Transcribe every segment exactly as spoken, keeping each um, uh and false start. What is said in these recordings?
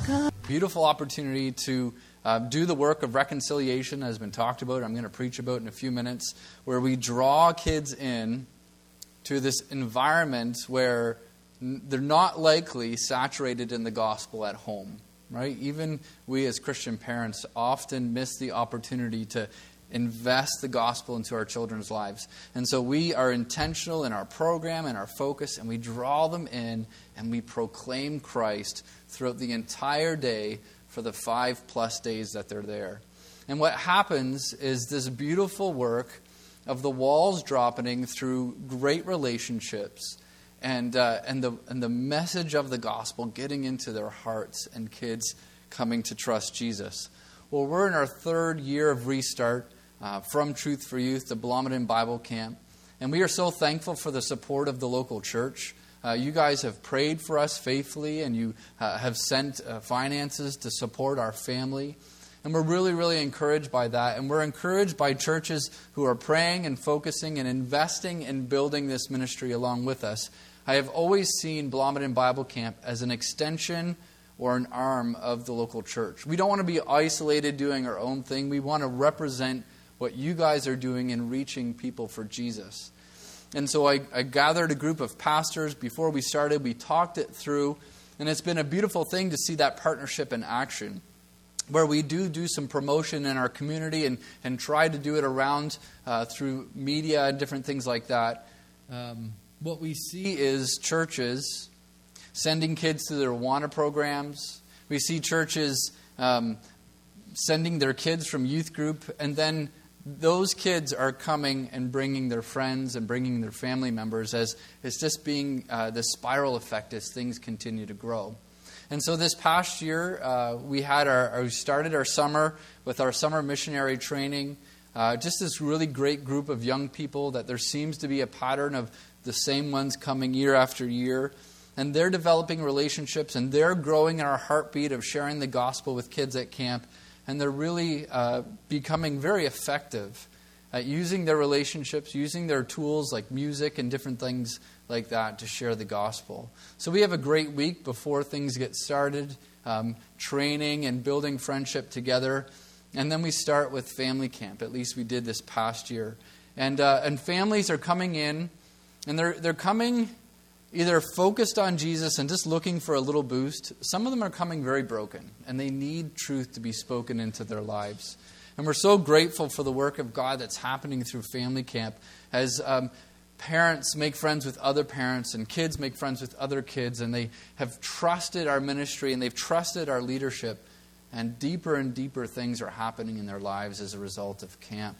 Beautiful opportunity to uh, do the work of reconciliation, as has been talked about. I'm going to preach about in a few minutes, where we draw kids in to this environment where they're not likely saturated in the gospel at home, right? Even we as Christian parents often miss the opportunity to invest the gospel into our children's lives. And so we are intentional in our program and our focus, and we draw them in and we proclaim Christ throughout the entire day for the five plus days that they're there. And what happens is this beautiful work of the walls dropping through great relationships and uh, and the and the message of the gospel getting into their hearts and kids coming to trust Jesus. Well, we're in our third year of Restart uh, from Truth for Youth, the Blomidon Bible Camp. And we are so thankful for the support of the local church. Uh, you guys have prayed for us faithfully, and you uh, have sent uh, finances to support our family. And we're really, really encouraged by that. And we're encouraged by churches who are praying and focusing and investing in building this ministry along with us. I have always seen Blomidon Bible Camp as an extension or an arm of the local church. We don't want to be isolated doing our own thing. We want to represent what you guys are doing in reaching people for Jesus. And so I, I gathered a group of pastors. Before we started, we talked it through. And it's been a beautiful thing to see that partnership in action, where we do do some promotion in our community and, and try to do it around uh, through media and different things like that. Um, what we see is churches sending kids to their Awana programs. We see churches um, sending their kids from youth group, and then those kids are coming and bringing their friends and bringing their family members, as it's just being uh, the spiral effect as things continue to grow. And so this past year, uh, we had our, our we started our summer with our summer missionary training. Uh, just this really great group of young people that there seems to be a pattern of the same ones coming year after year. And they're developing relationships, and they're growing in our heartbeat of sharing the gospel with kids at camp. And they're really uh, becoming very effective at using their relationships, using their tools like music and different things like that to share the gospel. So we have a great week before things get started, um, training and building friendship together. And then we start with family camp. At least we did this past year. And uh, and families are coming in, and they're they're coming either focused on Jesus and just looking for a little boost. Some of them are coming very broken, and they need truth to be spoken into their lives. And we're so grateful for the work of God that's happening through family camp as um, parents make friends with other parents and kids make friends with other kids, and they have trusted our ministry and they've trusted our leadership, and deeper and deeper things are happening in their lives as a result of camp.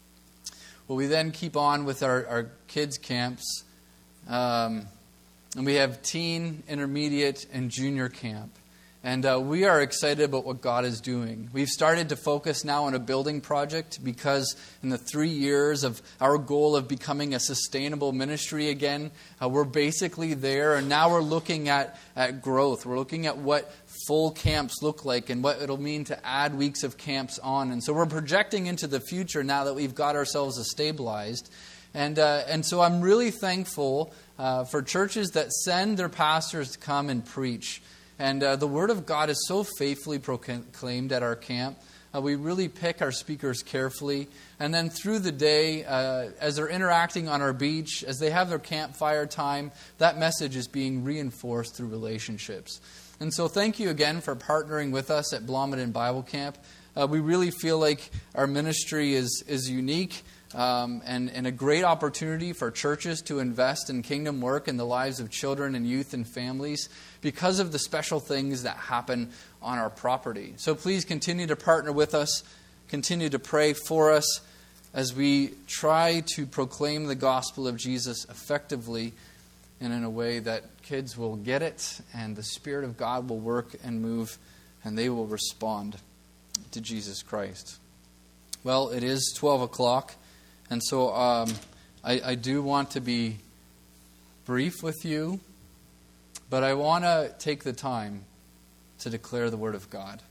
Well, we then keep on with our, our kids' camps. Um, And we have teen, intermediate, and junior camp. And uh, we are excited about what God is doing. We've started to focus now on a building project because in the three years of our goal of becoming a sustainable ministry again, uh, we're basically there. And now we're looking at, at growth. We're looking at what full camps look like and what it'll mean to add weeks of camps on. And so we're projecting into the future now that we've got ourselves stabilized. And uh, and so I'm really thankful uh, for churches that send their pastors to come and preach. And uh, the Word of God is so faithfully proclaimed at our camp. Uh, we really pick our speakers carefully. And then through the day, uh, as they're interacting on our beach, as they have their campfire time, that message is being reinforced through relationships. And so thank you again for partnering with us at Blomidon Bible Camp. Uh, we really feel like our ministry is, is unique. Um, and, and a great opportunity for churches to invest in kingdom work in the lives of children and youth and families because of the special things that happen on our property. So please continue to partner with us, continue to pray for us as we try to proclaim the gospel of Jesus effectively and in a way that kids will get it and the Spirit of God will work and move and they will respond to Jesus Christ. Well, it is twelve o'clock. And so um, I, I do want to be brief with you, but I want to take the time to declare the Word of God.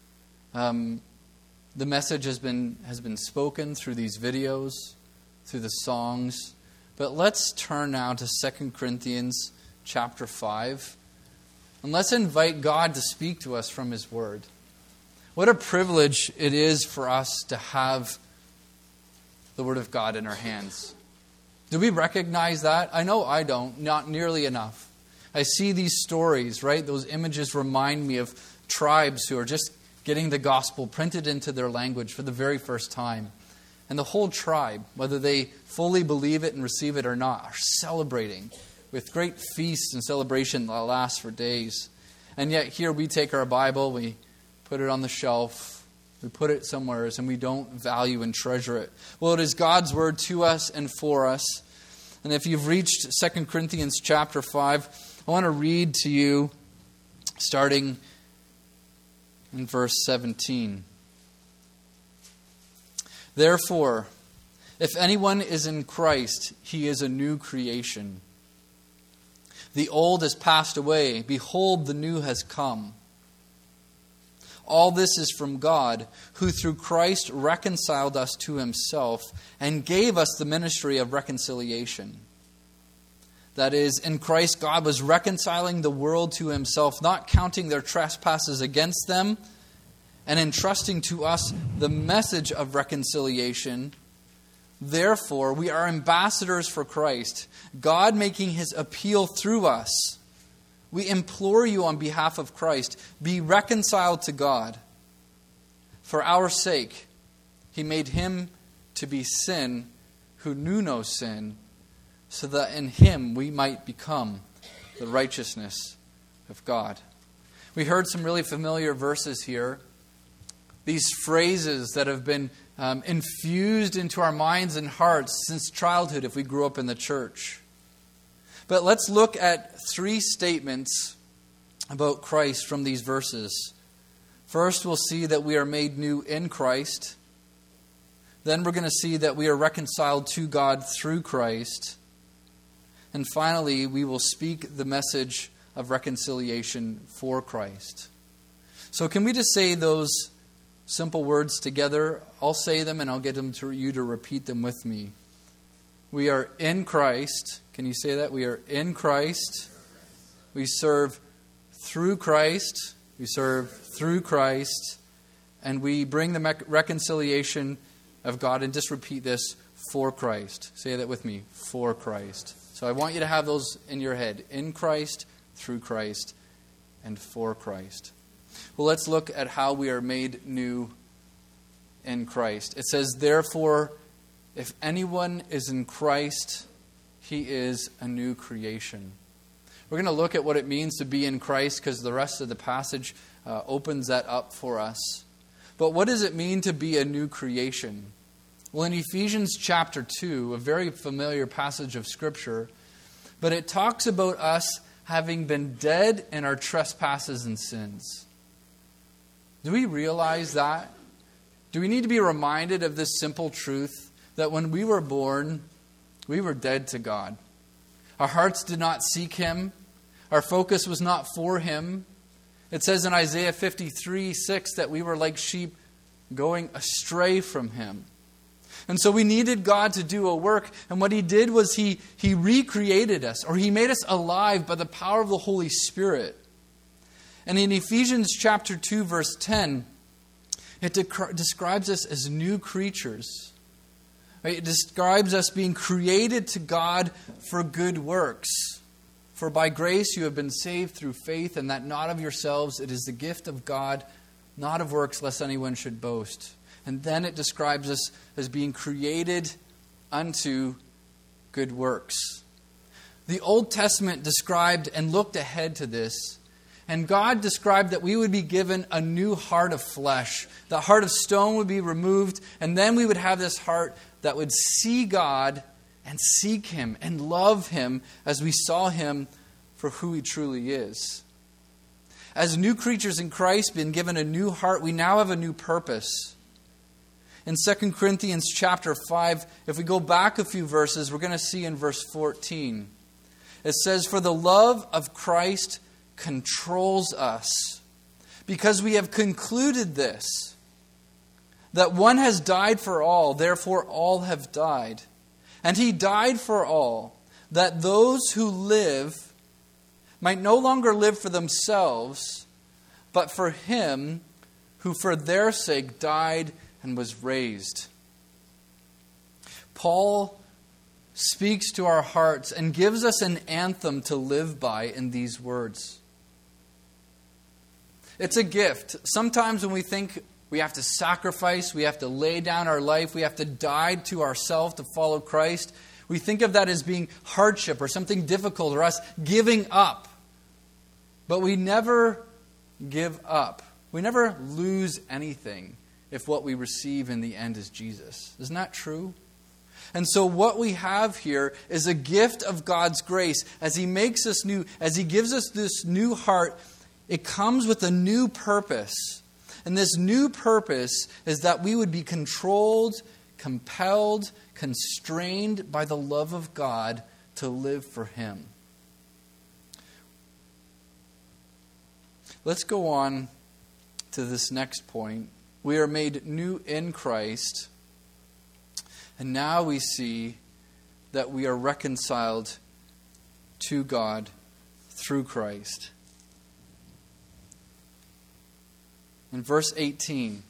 Um, the message has been has been spoken through these videos, through the songs, but let's turn now to Second Corinthians chapter five. And let's invite God to speak to us from His Word. What a privilege it is for us to have the Word of God in our hands. Do we recognize that? I know I don't, not nearly enough. I see these stories, right? Those images remind me of tribes who are just getting the gospel printed into their language for the very first time. And the whole tribe, whether they fully believe it and receive it or not, are celebrating with great feasts and celebration that lasts for days. And yet here we take our Bible, we put it on the shelf, we put it somewhere, and we don't value and treasure it. Well, it is God's Word to us and for us. And if you've reached Second Corinthians chapter five, I want to read to you starting in verse seventeen. Therefore, if anyone is in Christ, he is a new creation. The old has passed away. Behold, the new has come. All this is from God, who through Christ reconciled us to Himself and gave us the ministry of reconciliation. That is, in Christ God was reconciling the world to Himself, not counting their trespasses against them, and entrusting to us the message of reconciliation. Therefore, we are ambassadors for Christ, God making His appeal through us. We implore you on behalf of Christ, be reconciled to God. For our sake, He made Him to be sin who knew no sin, so that in Him we might become the righteousness of God. We heard some really familiar verses here. These phrases that have been um, infused into our minds and hearts since childhood if we grew up in the church. But let's look at three statements about Christ from these verses. First, we'll see that we are made new in Christ. Then we're going to see that we are reconciled to God through Christ. And finally, we will speak the message of reconciliation for Christ. So can we just say those simple words together? I'll say them and I'll get them to you to repeat them with me. We are in Christ. Can you say that? We are in Christ. We serve through Christ. We serve through Christ. And we bring the reconciliation of God. And just repeat this, for Christ. Say that with me, for Christ. So I want you to have those in your head. In Christ, through Christ, and for Christ. Well, let's look at how we are made new in Christ. It says, therefore, if anyone is in Christ, he is a new creation. We're going to look at what it means to be in Christ because the rest of the passage uh, opens that up for us. But what does it mean to be a new creation? Well, in Ephesians chapter two, a very familiar passage of Scripture, but it talks about us having been dead in our trespasses and sins. Do we realize that? Do we need to be reminded of this simple truth that when we were born, we were dead to God? Our hearts did not seek Him. Our focus was not for Him. It says in Isaiah fifty-three six that we were like sheep going astray from Him. And so we needed God to do a work. And what He did was He, he recreated us, or He made us alive by the power of the Holy Spirit. And in Ephesians chapter two, verse ten, it de- describes us as new creatures. Right? It describes us being created to God for good works. For by grace you have been saved through faith, and that not of yourselves, it is the gift of God, not of works, lest anyone should boast. And then it describes us as being created unto good works. The Old Testament described and looked ahead to this. And God described that we would be given a new heart of flesh. The heart of stone would be removed. And then we would have this heart that would see God and seek Him and love Him as we saw Him for who He truly is. As new creatures in Christ, been given a new heart, we now have a new purpose. In Second Corinthians chapter five, if we go back a few verses, we're going to see in verse fourteen. It says, for the love of Christ controls us, because we have concluded this, that one has died for all, therefore all have died. And He died for all, that those who live might no longer live for themselves, but for him who for their sake died and was raised. Paul speaks to our hearts and gives us an anthem to live by in these words. It's a gift. Sometimes when we think we have to sacrifice, we have to lay down our life, we have to die to ourselves to follow Christ, we think of that as being hardship or something difficult or us giving up. But we never give up. We never lose anything if what we receive in the end is Jesus. Isn't that true? And so what we have here is a gift of God's grace. As He makes us new, as He gives us this new heart, it comes with a new purpose. And this new purpose is that we would be controlled, compelled, constrained by the love of God to live for Him. Let's go on to this next point. We are made new in Christ, and now we see that we are reconciled to God through Christ. In verse eighteen,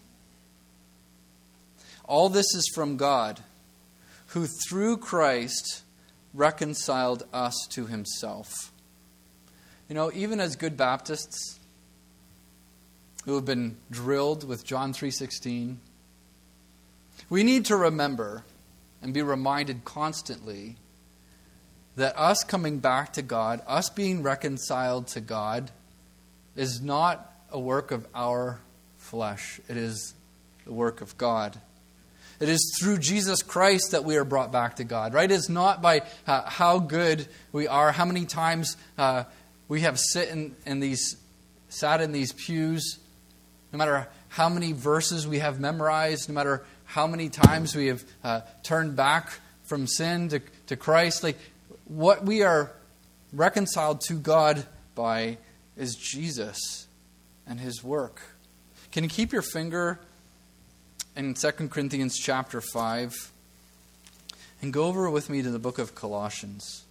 all this is from God, who through Christ reconciled us to Himself. You know, even as good Baptists who have been drilled with John three sixteen, we need to remember and be reminded constantly that us coming back to God, us being reconciled to God, is not a work of our flesh. It is the work of God. It is through Jesus Christ that we are brought back to God, right? It's not by uh, how good we are, how many times uh, we have sit in, in these, sat in these pews, no matter how many verses we have memorized, no matter how many times we have uh, turned back from sin to, to Christ. Like, what we are reconciled to God by is Jesus and His work. Can you keep your finger in Second Corinthians chapter five and go over with me to the book of Colossians?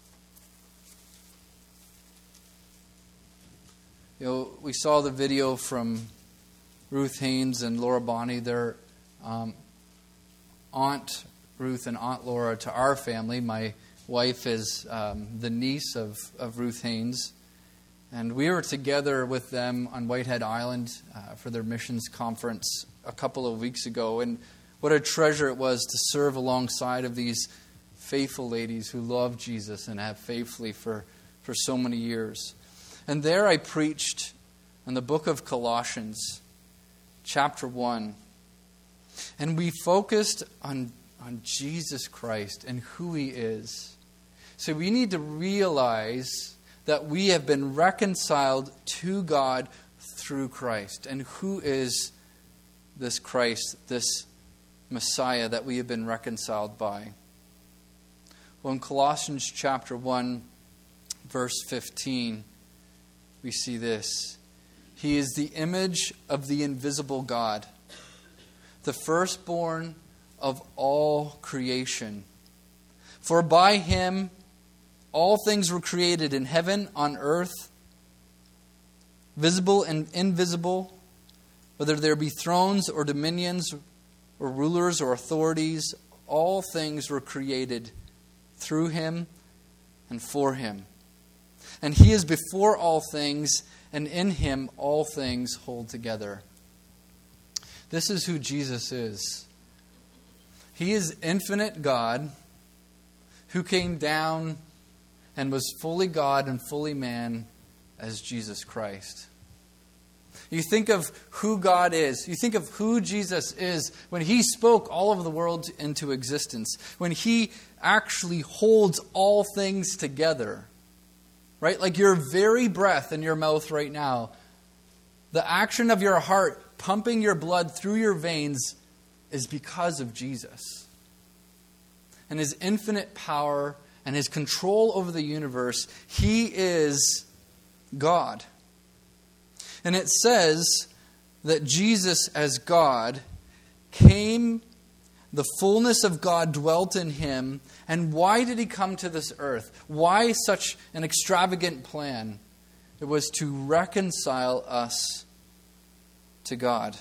You know, we saw the video from Ruth Haynes and Laura Bonney, their um, aunt Ruth and Aunt Laura to our family. My wife is um, the niece of, of Ruth Haynes. And we were together with them on Whitehead Island uh, for their missions conference a couple of weeks ago. And what a treasure it was to serve alongside of these faithful ladies who love Jesus and have faithfully for, for so many years. And there I preached in the book of Colossians, chapter one. And we focused on, on Jesus Christ and who He is. So we need to realize that we have been reconciled to God through Christ. And who is this Christ, this Messiah that we have been reconciled by? Well, in Colossians chapter one, verse fifteen, we see this. He is the image of the invisible God, the firstborn of all creation. For by Him all things were created in heaven, on earth, visible and invisible, whether there be thrones or dominions or rulers or authorities, all things were created through Him and for Him. And He is before all things, and in Him all things hold together. This is who Jesus is. He is infinite God who came down and was fully God and fully man as Jesus Christ. You think of who God is. You think of who Jesus is when He spoke all of the world into existence. When He actually holds all things together. Right? Like your very breath in your mouth right now. The action of your heart pumping your blood through your veins is because of Jesus. And His infinite power and His control over the universe. He is God. And it says that Jesus as God came, the fullness of God dwelt in Him. And why did He come to this earth? Why such an extravagant plan? It was to reconcile us to God.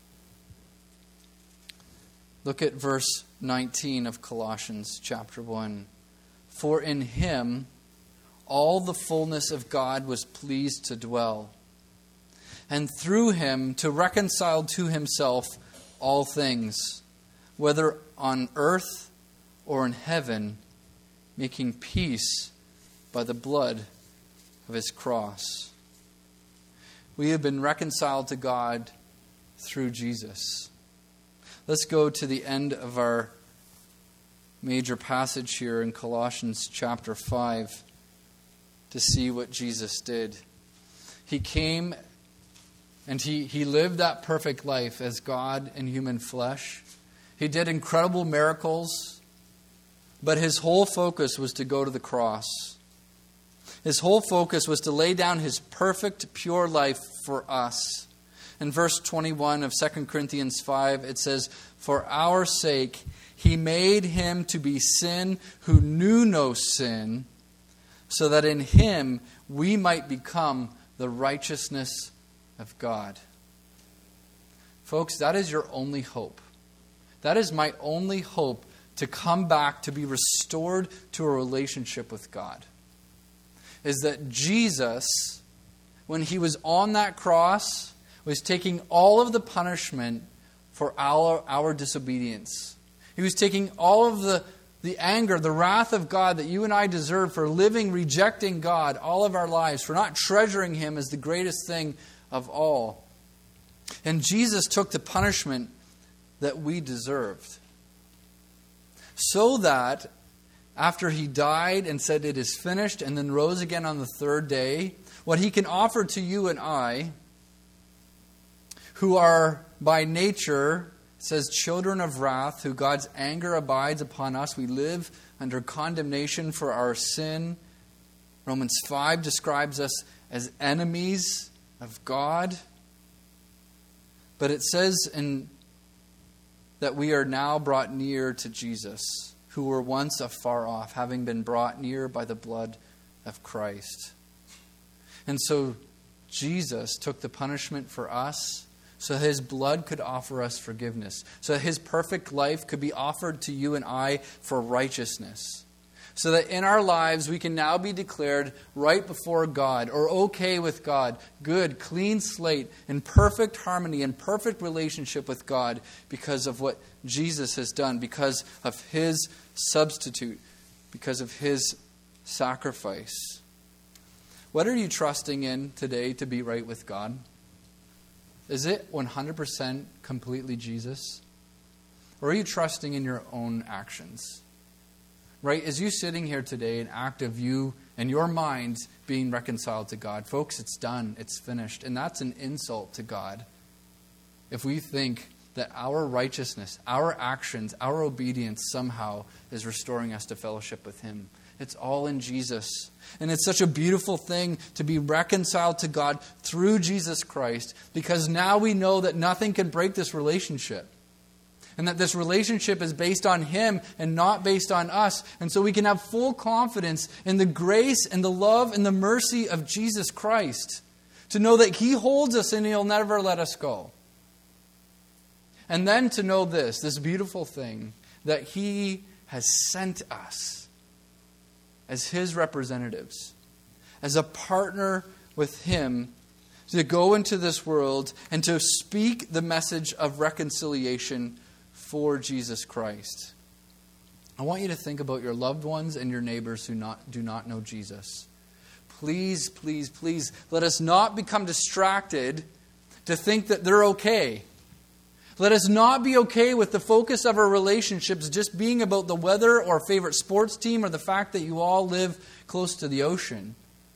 Look at verse nineteen of Colossians chapter one. For in him all the fullness of God was pleased to dwell, and through him to reconcile to himself all things, whether on earth or in heaven, making peace by the blood of his cross. We have been reconciled to God through Jesus. Let's go to the end of our major passage here in Colossians chapter five to see what Jesus did. He came and he, he lived that perfect life as God in human flesh. He did incredible miracles, but his whole focus was to go to the cross. His whole focus was to lay down his perfect, pure life for us. In verse twenty-one of Second Corinthians five, it says, for our sake he made him to be sin who knew no sin, so that in him we might become the righteousness of God. Folks, that is your only hope. That is my only hope, to come back, to be restored to a relationship with God. Is that Jesus, when he was on that cross, was taking all of the punishment for our, our disobedience. He was taking all of the, the anger, the wrath of God that you and I deserve for living, rejecting God all of our lives, for not treasuring him as the greatest thing of all. And Jesus took the punishment that we deserved, so that after he died and said it is finished and then rose again on the third day, what he can offer to you and I, who are by nature, it says, children of wrath, who God's anger abides upon us. We live under condemnation for our sin. Romans five describes us as enemies of God. But it says in that we are now brought near to Jesus, who were once afar off, having been brought near by the blood of Christ. And so Jesus took the punishment for us, so that his blood could offer us forgiveness, so that his perfect life could be offered to you and I for righteousness, so that in our lives we can now be declared right before God, or okay with God, good, clean slate, in perfect harmony and perfect relationship with God, because of what Jesus has done, because of his substitute, because of his sacrifice. What are you trusting in today to be right with God? Is it one hundred percent completely Jesus? Or are you trusting in your own actions? Right? As you sitting here today, an act of you and your mind being reconciled to God. Folks, it's done. It's finished. And that's an insult to God. If we think that our righteousness, our actions, our obedience somehow is restoring us to fellowship with him. It's all in Jesus. And it's such a beautiful thing to be reconciled to God through Jesus Christ, because now we know that nothing can break this relationship. And that this relationship is based on him and not based on us. And so we can have full confidence in the grace and the love and the mercy of Jesus Christ, to know that he holds us and he'll never let us go. And then to know this, this beautiful thing, that he has sent us as his representatives, as a partner with him, to go into this world and to speak the message of reconciliation for Jesus Christ. I want you to think about your loved ones and your neighbors who not, do not know Jesus. Please, please, please, let us not become distracted to think that they're okay. Let us not be okay with the focus of our relationships just being about the weather or favorite sports team or the fact that you all live close to the ocean.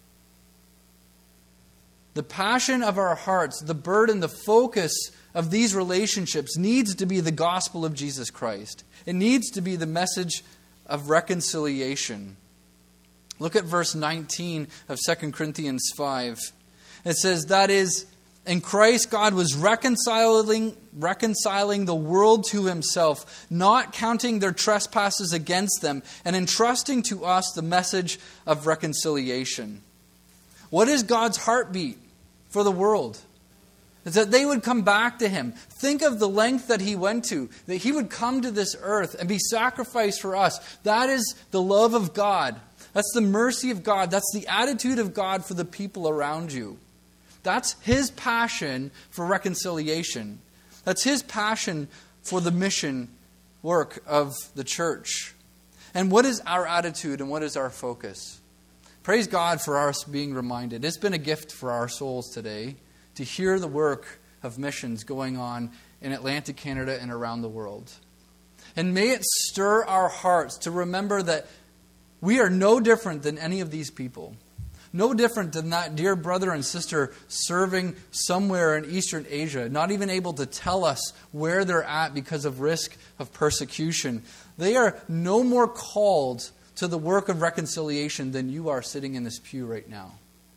The passion of our hearts, the burden, the focus of these relationships needs to be the gospel of Jesus Christ. It needs to be the message of reconciliation. Look at verse nineteen of Second Corinthians five. It says, that is, in Christ, God was reconciling, reconciling the world to himself, not counting their trespasses against them, and entrusting to us the message of reconciliation. What is God's heartbeat for the world? It's that they would come back to Him. Think of the length that He went to, that He would come to this earth and be sacrificed for us. That is the love of God. That's the mercy of God. That's the attitude of God for the people around you. That's His passion for reconciliation. That's His passion for the mission work of the church. And what is our attitude and what is our focus? Praise God for us being reminded. It's been a gift for our souls today to hear the work of missions going on in Atlantic Canada and around the world. And may it stir our hearts to remember that we are no different than any of these people. No different than that dear brother and sister serving somewhere in Eastern Asia, not even able to tell us where they're at because of risk of persecution. They are no more called to the work of reconciliation than you are sitting in this pew right now.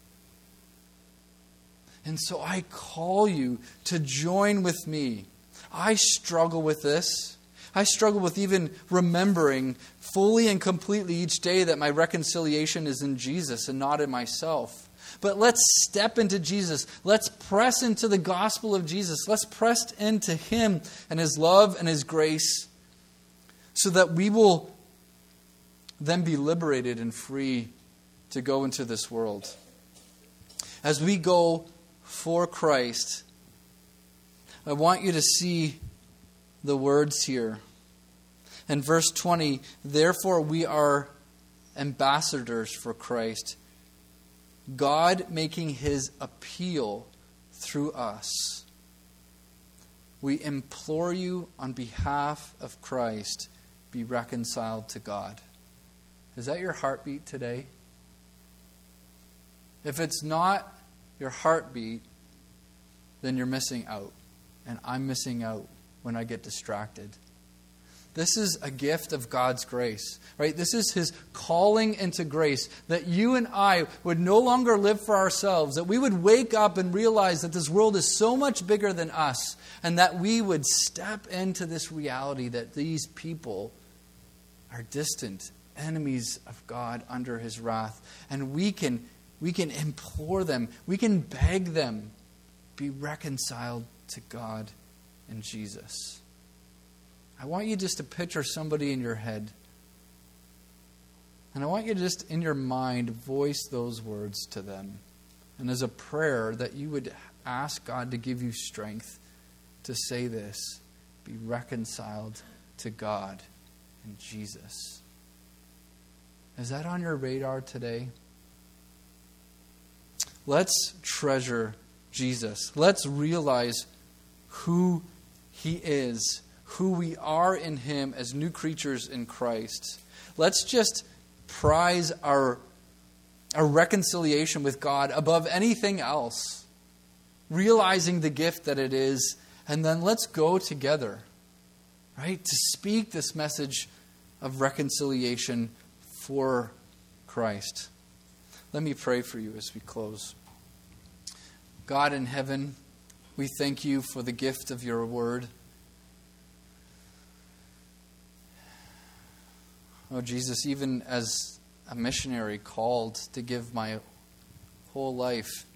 And so I call you to join with me. I struggle with this. I struggle with even remembering fully and completely each day that my reconciliation is in Jesus and not in myself. But let's step into Jesus. Let's press into the gospel of Jesus. Let's press into Him and His love and His grace so that we will then be liberated and free to go into this world. As we go for Christ, I want you to see the words here. In verse twenty, therefore we are ambassadors for Christ, God making His appeal through us. We implore you on behalf of Christ, be reconciled to God. Is that your heartbeat today? If it's not your heartbeat, then you're missing out. And I'm missing out when I get distracted. This is a gift of God's grace, right? This is His calling into grace, that you and I would no longer live for ourselves, that we would wake up and realize that this world is so much bigger than us, and that we would step into this reality that these people are distant, enemies of God under His wrath, and we can we can implore them, we can beg them, be reconciled to God in Jesus. I want you just to picture somebody in your head. And I want you to just in your mind voice those words to them. And as a prayer that you would ask God to give you strength to say this. Be reconciled to God in Jesus. Is that on your radar today? Let's treasure Jesus. Let's realize who He is, who we are in Him as new creatures in Christ. Let's just prize our, our reconciliation with God above anything else, realizing the gift that it is, and then let's go together, right, to speak this message of reconciliation for Christ. Let me pray for you as we close. God in heaven, we thank you for the gift of your word. Oh, Jesus, even as a missionary called to give my whole life